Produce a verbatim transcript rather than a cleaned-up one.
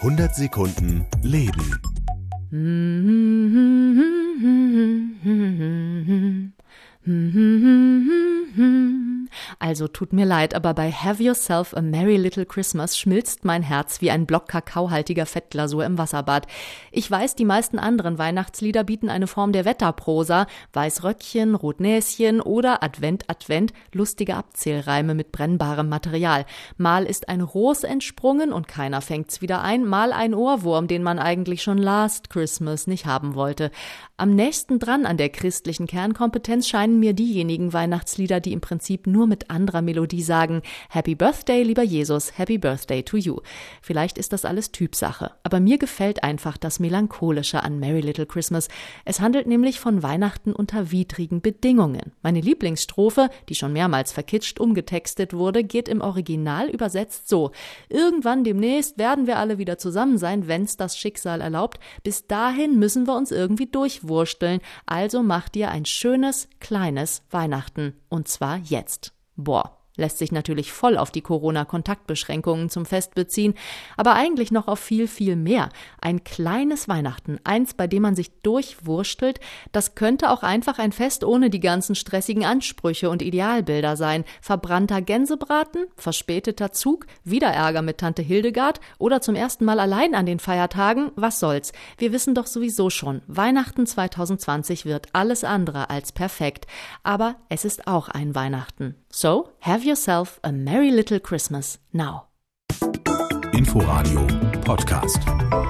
hundert Sekunden Leben. Also tut mir leid, aber bei Have Yourself a Merry Little Christmas schmilzt mein Herz wie ein Block kakaohaltiger Fettglasur im Wasserbad. Ich weiß, die meisten anderen Weihnachtslieder bieten eine Form der Wetterprosa, Weißröckchen, Rotnäschen oder Advent, Advent, lustige Abzählreime mit brennbarem Material. Mal ist ein Ros entsprungen und keiner fängt's wieder ein, mal ein Ohrwurm, den man eigentlich schon Last Christmas nicht haben wollte. Am nächsten dran an der christlichen Kernkompetenz scheinen mir diejenigen Weihnachtslieder, die im Prinzip nur mit anderer Melodie sagen, Happy Birthday, lieber Jesus, Happy Birthday to you. Vielleicht ist das alles Typsache, aber mir gefällt einfach das Melancholische an Merry Little Christmas. Es handelt nämlich von Weihnachten unter widrigen Bedingungen. Meine Lieblingsstrophe, die schon mehrmals verkitscht umgetextet wurde, geht im Original übersetzt so: Irgendwann demnächst werden wir alle wieder zusammen sein, wenn's das Schicksal erlaubt. Bis dahin müssen wir uns irgendwie durchwursteln. Also mach dir ein schönes, kleines Weihnachten. Und zwar jetzt. Boah. Lässt sich natürlich voll auf die Corona-Kontaktbeschränkungen zum Fest beziehen, aber eigentlich noch auf viel, viel mehr. Ein kleines Weihnachten, eins, bei dem man sich durchwurstelt, das könnte auch einfach ein Fest ohne die ganzen stressigen Ansprüche und Idealbilder sein. Verbrannter Gänsebraten, verspäteter Zug, wieder Ärger mit Tante Hildegard oder zum ersten Mal allein an den Feiertagen, was soll's. Wir wissen doch sowieso schon, Weihnachten zwanzig zwanzig wird alles andere als perfekt. Aber es ist auch ein Weihnachten. So, have yourself a merry little Christmas now. Inforadio Podcast.